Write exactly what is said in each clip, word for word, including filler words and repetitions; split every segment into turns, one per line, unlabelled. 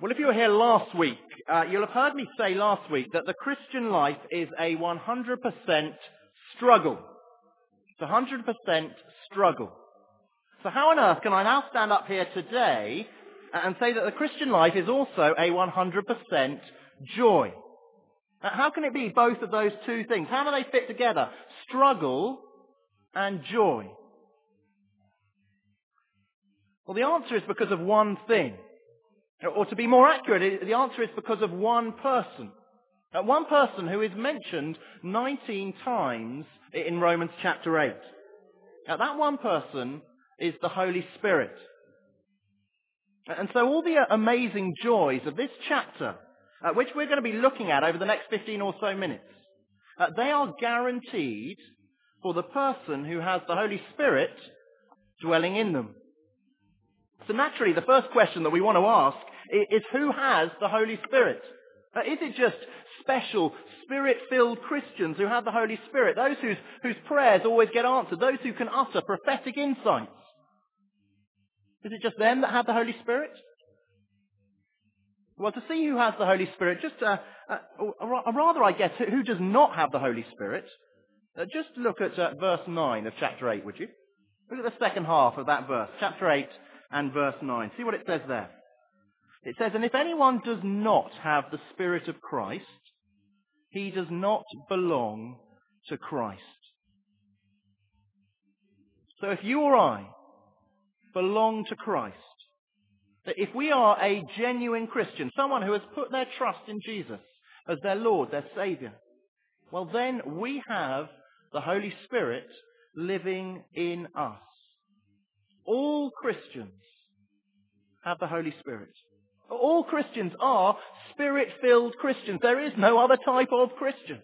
Well, if you were here last week, uh, you'll have heard me say last week that the Christian life is a one hundred percent struggle. It's a one hundred percent struggle. So how on earth can I now stand up here today and say that the Christian life is also a one hundred percent joy? Uh, How can it be both of those two things? How do they fit together? Struggle and joy. Well, the answer is because of one thing. Or to be more accurate, the answer is because of one person. Uh, One person who is mentioned nineteen times in Romans chapter eight. Now, that one person is the Holy Spirit. And so all the amazing joys of this chapter, uh, which we're going to be looking at over the next fifteen or so minutes, uh, they are guaranteed for the person who has the Holy Spirit dwelling in them. So naturally, the first question that we want to ask i- is who has the Holy Spirit? Uh, is it just special, spirit-filled Christians who have the Holy Spirit? Those whose, whose prayers always get answered? Those who can utter prophetic insights? Is it just them that have the Holy Spirit? Well, to see who has the Holy Spirit, just, uh, uh, or, or rather, I guess, who who does not have the Holy Spirit, uh, just look at uh, verse nine of chapter eight, would you? Look at the second half of that verse, chapter eight and verse nine. See what it says there. It says, "And if anyone does not have the Spirit of Christ, he does not belong to Christ." So if you or I belong to Christ, that if we are a genuine Christian, someone who has put their trust in Jesus as their Lord, their Saviour, well then we have the Holy Spirit living in us. All Christians have the Holy Spirit. All Christians are Spirit-filled Christians. There is no other type of Christian.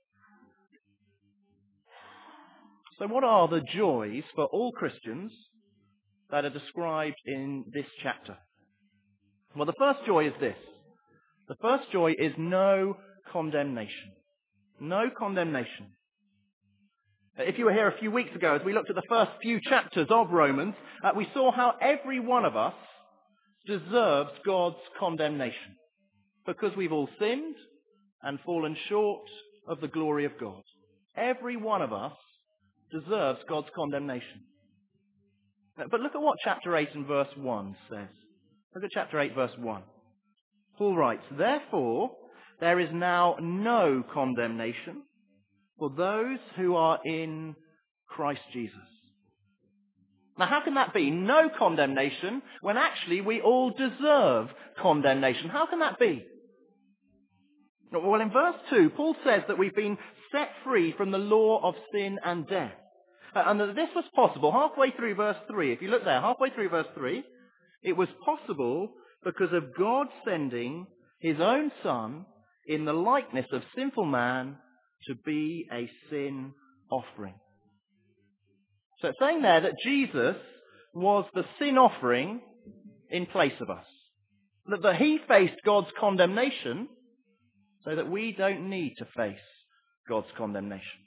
So what are the joys for all Christians that are described in this chapter? Well, the first joy is this. The first joy is no condemnation. No condemnation. If you were here a few weeks ago, as we looked at the first few chapters of Romans, uh, we saw how every one of us deserves God's condemnation because we've all sinned and fallen short of the glory of God. Every one of us deserves God's condemnation. But look at what chapter eight and verse one says. Look at chapter eight, verse one. Paul writes, "Therefore, there is now no condemnation for those who are in Christ Jesus." Now, how can that be? No condemnation when actually we all deserve condemnation. How can that be? Well, in verse two, Paul says that we've been set free from the law of sin and death. Uh, and that this was possible halfway through verse three. If you look there, halfway through verse three, it was possible because of God sending his own Son in the likeness of sinful man to be a sin offering. So it's saying there that Jesus was the sin offering in place of us. That, that he faced God's condemnation so that we don't need to face God's condemnation.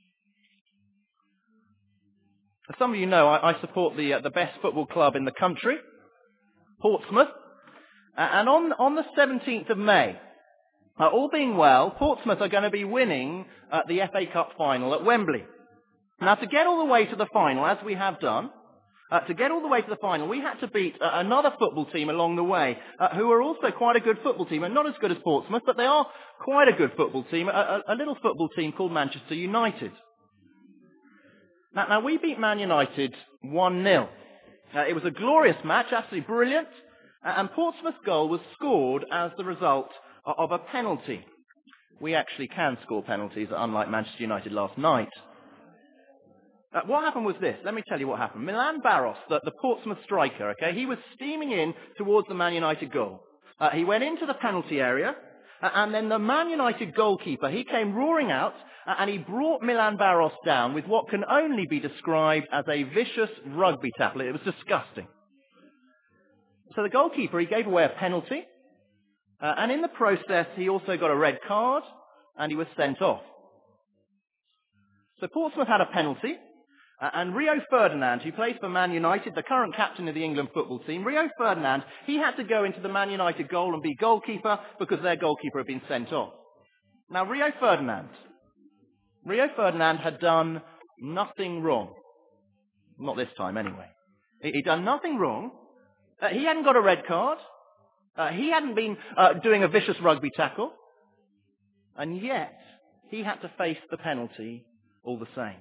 As some of you know, I, I support the, uh, the best football club in the country, Portsmouth. Uh, and on, on the seventeenth of May, uh, all being well, Portsmouth are going to be winning uh, the F A Cup final at Wembley. Now, to get all the way to the final, as we have done, uh, to get all the way to the final, we had to beat uh, another football team along the way, uh, who are also quite a good football team, and not as good as Portsmouth, but they are quite a good football team, a, a, a little football team called Manchester United. Now, now we beat Man United one nil. Uh, it was a glorious match, absolutely brilliant, uh, and Portsmouth's goal was scored as the result of a penalty. We actually can score penalties, unlike Manchester United last night. Uh, what happened was this. Let me tell you what happened. Milan Baros, the, the Portsmouth striker, okay, he was steaming in towards the Man United goal. Uh, he went into the penalty area, uh, and then the Man United goalkeeper, he came roaring out, uh, and he brought Milan Baros down with what can only be described as a vicious rugby tackle. It was disgusting. So the goalkeeper, he gave away a penalty, uh, and in the process, he also got a red card, and he was sent off. So Portsmouth had a penalty. Uh, and Rio Ferdinand, who plays for Man United, the current captain of the England football team, Rio Ferdinand, he had to go into the Man United goal and be goalkeeper because their goalkeeper had been sent off. Now, Rio Ferdinand, Rio Ferdinand had done nothing wrong. Not this time, anyway. He- He'd done nothing wrong. Uh, he hadn't got a red card. Uh, he hadn't been uh, doing a vicious rugby tackle. And yet, he had to face the penalty all the same.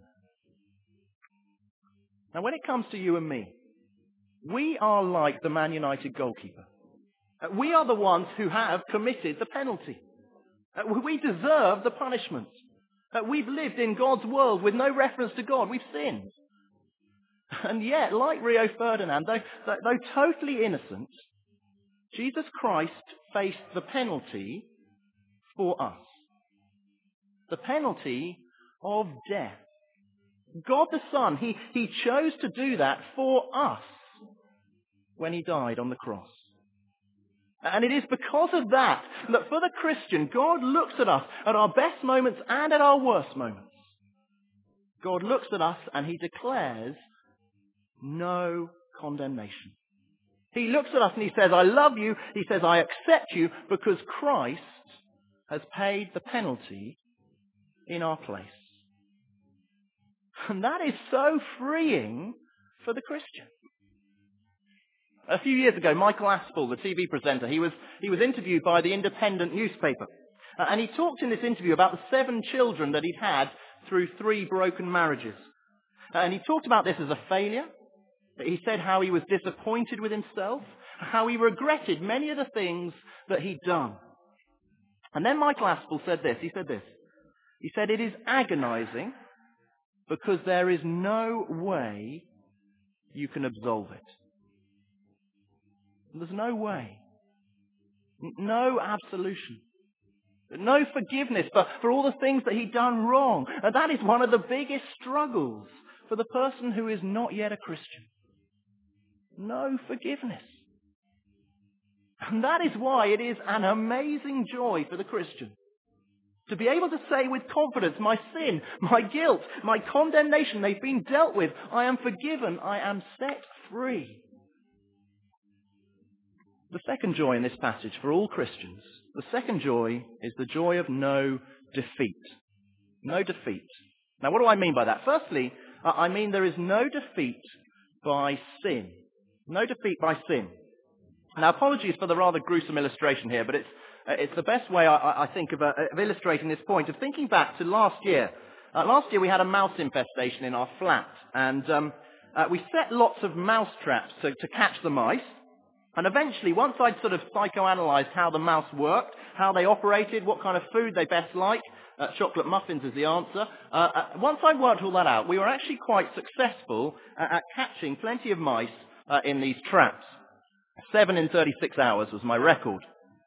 Now, when it comes to you and me, we are like the Man United goalkeeper. Uh, we are the ones who have committed the penalty. Uh, we deserve the punishment. Uh, we've lived in God's world with no reference to God. We've sinned. And yet, like Rio Ferdinand, though, though, though totally innocent, Jesus Christ faced the penalty for us. The penalty of death. God the Son, he, he chose to do that for us when he died on the cross. And it is because of that that for the Christian, God looks at us at our best moments and at our worst moments. God looks at us and he declares no condemnation. He looks at us and he says, I love you. He says, I accept you because Christ has paid the penalty in our place. And that is so freeing for the Christian. A few years ago, Michael Aspel, the T V presenter, he was, he was interviewed by the Independent newspaper. Uh, and he talked in this interview about the seven children that he'd had through three broken marriages. Uh, and he talked about this as a failure. He said how he was disappointed with himself, how he regretted many of the things that he'd done. And then Michael Aspel said this, he said this, he said, it is agonizing because there is no way you can absolve it. There's no way. No absolution. No forgiveness for, for all the things that he'd done wrong. And that is one of the biggest struggles for the person who is not yet a Christian. No forgiveness. And that is why it is an amazing joy for the Christian to be able to say with confidence, my sin, my guilt, my condemnation, they've been dealt with. I am forgiven. I am set free. The second joy in this passage for all Christians, the second joy is the joy of no defeat. No defeat. Now, what do I mean by that? Firstly, I mean there is no defeat by sin. No defeat by sin. Now, apologies for the rather gruesome illustration here, but it's uh, it's the best way, I, I think, of, uh, of illustrating this point, of thinking back to last year. Uh, last year we had a mouse infestation in our flat, and um, uh, we set lots of mouse traps to, to catch the mice. And eventually, once I'd sort of psychoanalyzed how the mouse worked, how they operated, what kind of food they best like, uh, chocolate muffins is the answer. Uh, uh, once I worked all that out, we were actually quite successful at, at catching plenty of mice uh, in these traps. Seven in thirty-six hours was my record.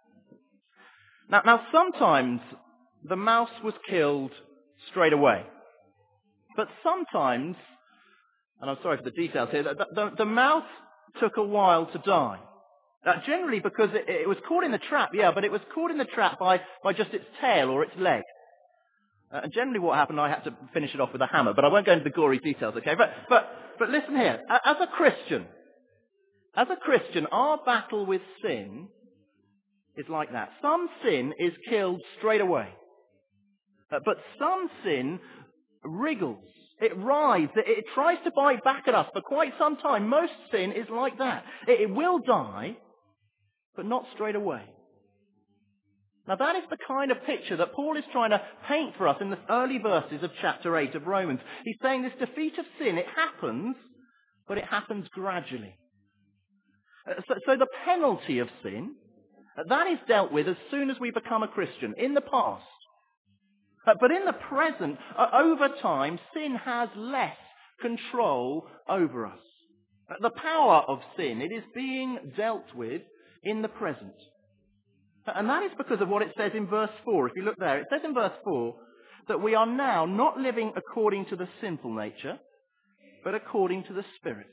Now, now, sometimes the mouse was killed straight away. But sometimes, and I'm sorry for the details here, the, the, the mouse took a while to die. Uh, generally because it, it was caught in the trap, yeah, but it was caught in the trap by, by just its tail or its leg. Uh, and generally what happened, I had to finish it off with a hammer, but I won't go into the gory details, okay? But, but, but listen here, as a Christian, as a Christian, our battle with sin is like that. Some sin is killed straight away. Uh, but some sin wriggles. It writhes. It, it tries to bite back at us for quite some time. Most sin is like that. It, it will die, but not straight away. Now that is the kind of picture that Paul is trying to paint for us in the early verses of chapter eight of Romans. He's saying this defeat of sin, it happens, but it happens gradually. Uh, so, so the penalty of sin, uh, that is dealt with as soon as we become a Christian, in the past. Uh, but in the present, uh, over time, sin has less control over us. Uh, the power of sin, it is being dealt with in the present. Uh, and that is because of what it says in verse four. If you look there, it says in verse four that we are now not living according to the sinful nature, but according to the Spirit.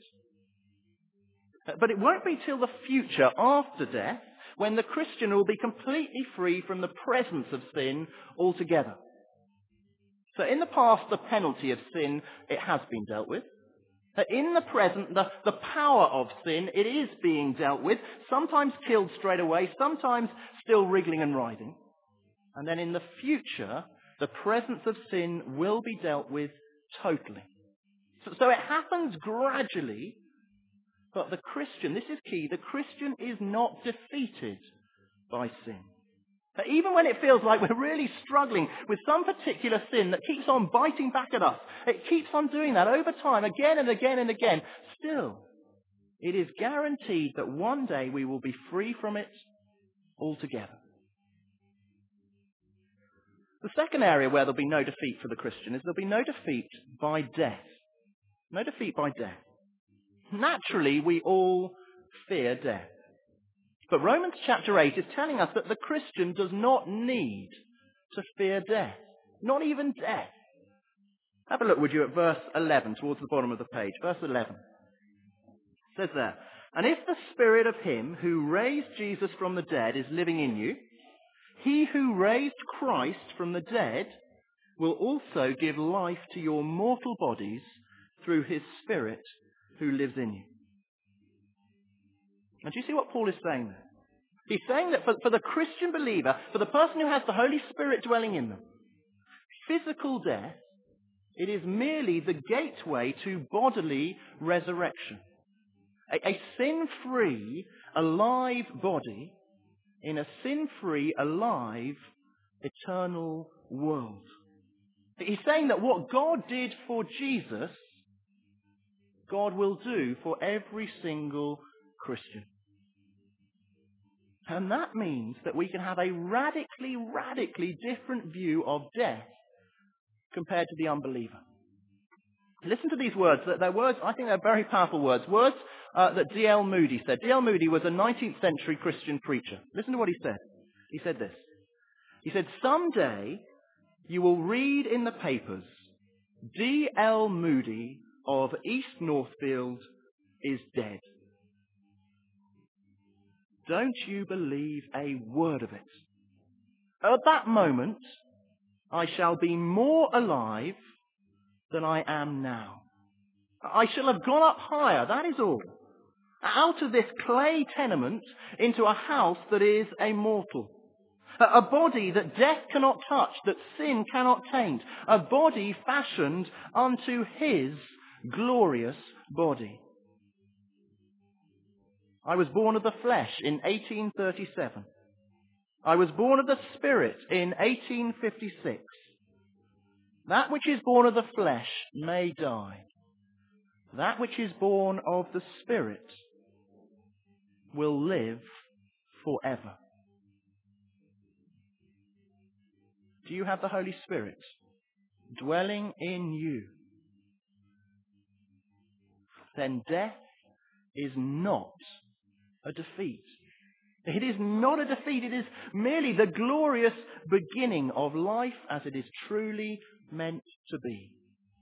Uh, but it won't be till the future, after death, when the Christian will be completely free from the presence of sin altogether. So in the past, the penalty of sin, it has been dealt with. In the present, the, the power of sin, it is being dealt with, sometimes killed straight away, sometimes still wriggling and writhing. And then in the future, the presence of sin will be dealt with totally. So, so it happens gradually, but the Christian, this is key, the Christian is not defeated by sin. Even when it feels like we're really struggling with some particular sin that keeps on biting back at us, it keeps on doing that over time, again and again and again, still, it is guaranteed that one day we will be free from it altogether. The second area where there'll be no defeat for the Christian is there'll be no defeat by death. No defeat by death. Naturally, we all fear death. But Romans chapter eight is telling us that the Christian does not need to fear death. Not even death. Have a look, would you, at verse eleven, towards the bottom of the page. Verse eleven. It says there, "And if the spirit of him who raised Jesus from the dead is living in you, he who raised Christ from the dead will also give life to your mortal bodies through his Spirit who lives in you." And do you see what Paul is saying there? He's saying that for, for the Christian believer, for the person who has the Holy Spirit dwelling in them, physical death, it is merely the gateway to bodily resurrection. A, a sin-free, alive body in a sin-free, alive, eternal world. He's saying that what God did for Jesus, God will do for every single Christian. And that means that we can have a radically, radically different view of death compared to the unbeliever. Listen to these words. They're words, I think they're very powerful words. Words uh, that D L Moody said. D L Moody was a nineteenth century Christian preacher. Listen to what he said. He said this. He said, "Someday you will read in the papers, D L Moody of East Northfield is dead. Don't you believe a word of it. At that moment, I shall be more alive than I am now. I shall have gone up higher, that is all. Out of this clay tenement into a house that is immortal. A body that death cannot touch, that sin cannot taint. A body fashioned unto his glorious body. I was born of the flesh in eighteen thirty-seven. I was born of the Spirit in eighteen fifty-six. That which is born of the flesh may die. That which is born of the Spirit will live forever." Do you have the Holy Spirit dwelling in you? Then death is not a defeat. It is not a defeat. It is merely the glorious beginning of life as it is truly meant to be.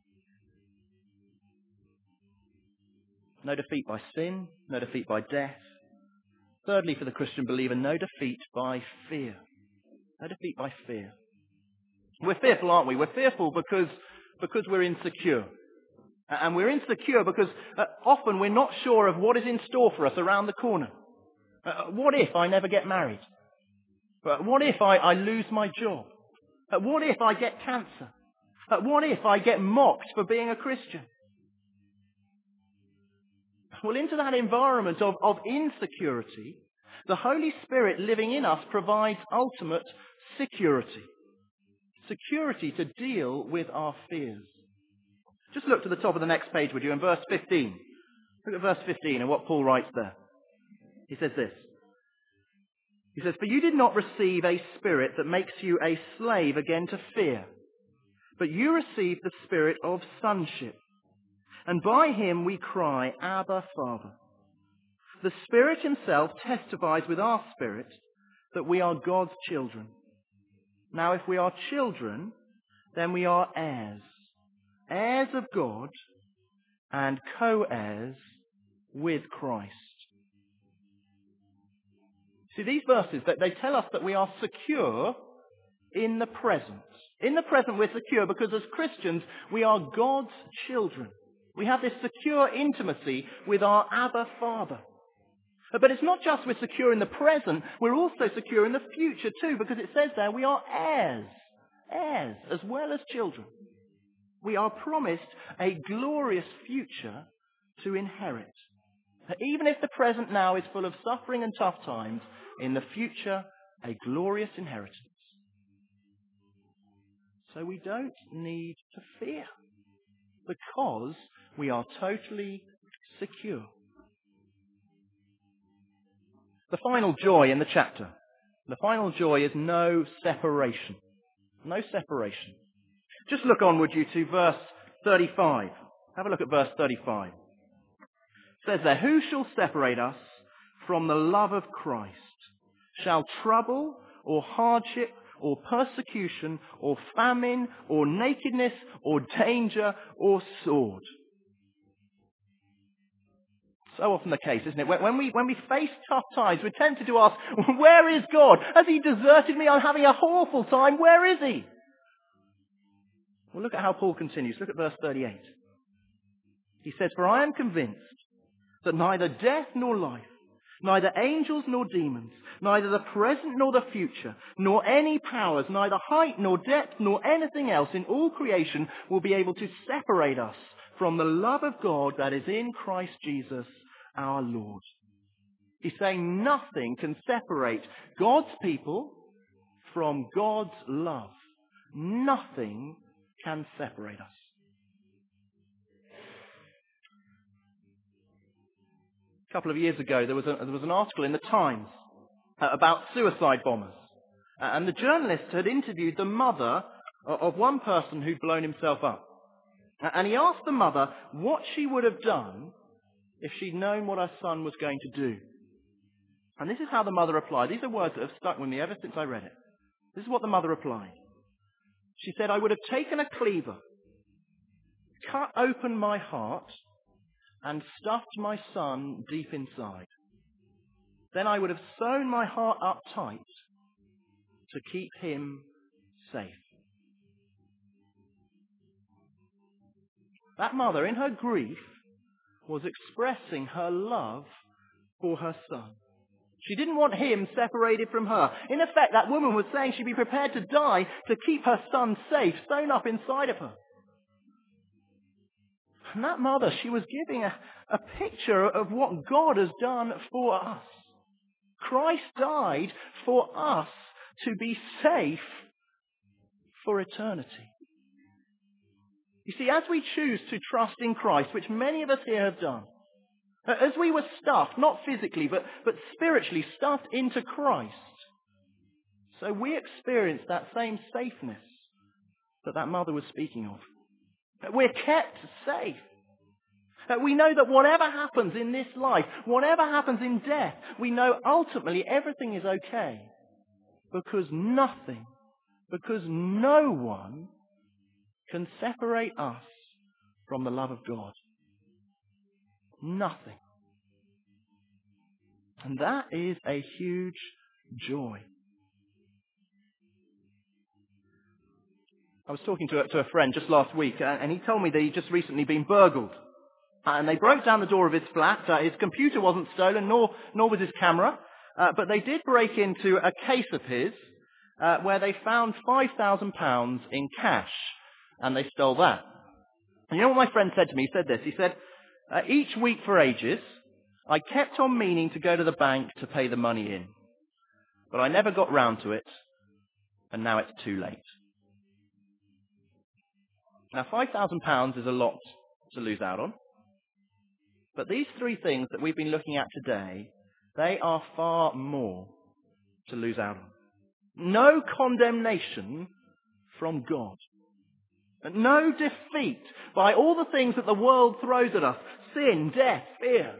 No defeat by sin, no defeat by death. Thirdly, for the Christian believer, no defeat by fear. No defeat by fear. We're fearful, aren't we? We're fearful because, because we're insecure. And we're insecure because uh, often we're not sure of what is in store for us around the corner. Uh, what if I never get married? Uh, what if I, I lose my job? Uh, what if I get cancer? Uh, what if I get mocked for being a Christian? Well, into that environment of, of insecurity, the Holy Spirit living in us provides ultimate security. Security to deal with our fears. Just look to the top of the next page, would you, in verse fifteen. Look at verse fifteen and what Paul writes there. He says this. He says, "For you did not receive a spirit that makes you a slave again to fear, but you received the spirit of sonship. And by him we cry, Abba, Father. The Spirit himself testifies with our spirit that we are God's children. Now if we are children, then we are heirs, heirs of God and co-heirs with Christ." See, these verses, they tell us that we are secure in the present. In the present we're secure because as Christians we are God's children. We have this secure intimacy with our Abba Father. But it's not just we're secure in the present, we're also secure in the future too, because it says there we are heirs. Heirs as well as children. We are promised a glorious future to inherit. Even if the present now is full of suffering and tough times, in the future a glorious inheritance. So we don't need to fear because we are totally secure. The final joy in the chapter, the final joy is no separation. No separation. Just look on, would you, to verse thirty-five. Have a look at verse thirty-five. It says there, who shall separate us from the love of Christ? Shall trouble or hardship or persecution or famine or nakedness or danger or sword? So often the case, isn't it? When we, when we face tough times, we're tempted to ask, where is God? Has he deserted me? I'm having a awful time. Where is he? Well, look at how Paul continues. Look at verse thirty-eight. He says, for I am convinced that neither death nor life, neither angels nor demons, neither the present nor the future, nor any powers, neither height nor depth nor anything else in all creation will be able to separate us from the love of God that is in Christ Jesus our Lord. He's saying nothing can separate God's people from God's love. Nothing can separate us. A couple of years ago, there was, a, there was an article in the Times uh, about suicide bombers. Uh, and the journalist had interviewed the mother of, of one person who'd blown himself up. Uh, and he asked the mother what she would have done if she'd known what her son was going to do. And this is how the mother replied. These are words that have stuck with me ever since I read it. This is what the mother replied. She said, I would have taken a cleaver, cut open my heart, and stuffed my son deep inside. Then I would have sewn my heart up tight to keep him safe. That mother, in her grief, was expressing her love for her son. She didn't want him separated from her. In effect, that woman was saying she'd be prepared to die to keep her son safe, sewn up inside of her. And that mother, she was giving a, a picture of what God has done for us. Christ died for us to be safe for eternity. You see, as we choose to trust in Christ, which many of us here have done, as we were stuffed, not physically, but, but spiritually stuffed into Christ, so we experience that same safeness that that mother was speaking of. We're kept safe. We know that whatever happens in this life, whatever happens in death, we know ultimately everything is okay. Because nothing, because no one can separate us from the love of God. Nothing. And that is a huge joy. I was talking to a, to a friend just last week, and he told me that he'd just recently been burgled. And they broke down the door of his flat. Uh, his computer wasn't stolen, nor, nor was his camera. Uh, but they did break into a case of his uh, where they found five thousand pounds in cash. And they stole that. And you know what my friend said to me? He said this. He said, uh, each week for ages, I kept on meaning to go to the bank to pay the money in. But I never got round to it. And now it's too late. Now, five thousand pounds is a lot to lose out on. But these three things that we've been looking at today, they are far more to lose out on. No condemnation from God. No defeat by all the things that the world throws at us. Sin, death, fear.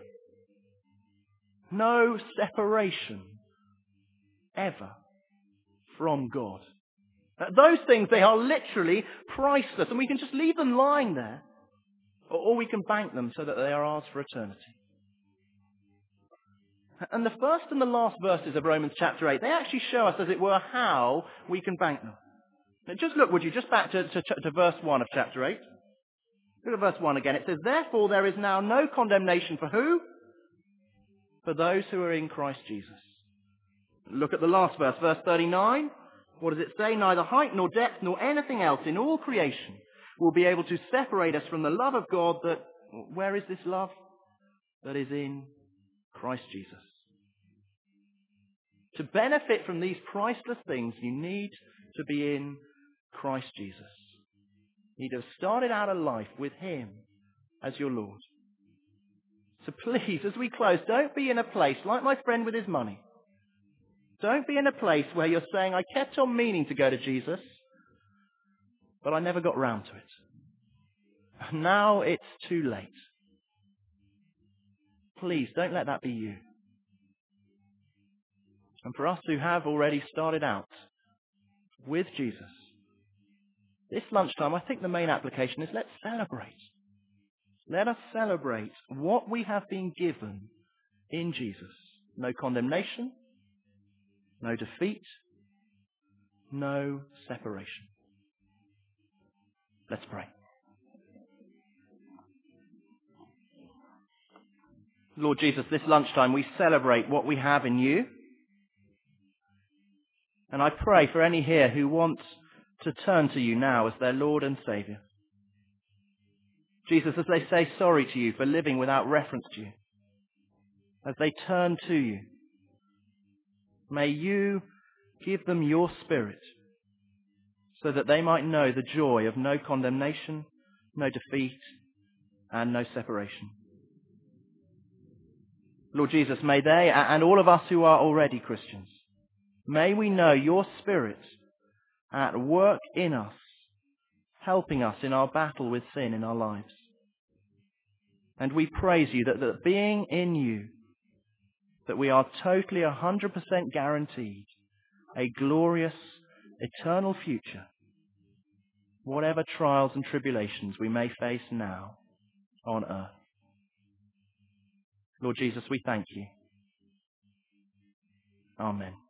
No separation ever from God. Those things, they are literally priceless, and we can just leave them lying there, or we can bank them so that they are ours for eternity. And the first and the last verses of Romans chapter eight, they actually show us, as it were, how we can bank them. Now just look, would you, just back to, to, to verse one of chapter eight. Look at verse one again. It says, therefore there is now no condemnation for who? For those who are in Christ Jesus. Look at the last verse, verse thirty-nine. What does it say? Neither height nor depth nor anything else in all creation will be able to separate us from the love of God that, where is this love? That is in Christ Jesus. To benefit from these priceless things, you need to be in Christ Jesus. You need to have started out a life with Him as your Lord. So please, as we close, don't be in a place like my friend with his money. Don't be in a place where you're saying, I kept on meaning to go to Jesus, but I never got round to it. Now it's too late. Please, don't let that be you. And for us who have already started out with Jesus, this lunchtime, I think the main application is let's celebrate. Let us celebrate what we have been given in Jesus. No condemnation, no defeat, no separation. Let's pray. Lord Jesus, this lunchtime we celebrate what we have in you. And I pray for any here who want to turn to you now as their Lord and Saviour. Jesus, as they say sorry to you for living without reference to you, as they turn to you, may you give them your Spirit so that they might know the joy of no condemnation, no defeat, and no separation. Lord Jesus, may they, and all of us who are already Christians, may we know your Spirit at work in us, helping us in our battle with sin in our lives. And we praise you that, that being in you, that we are totally one hundred percent guaranteed a glorious, eternal future, whatever trials and tribulations we may face now on earth. Lord Jesus, we thank you. Amen.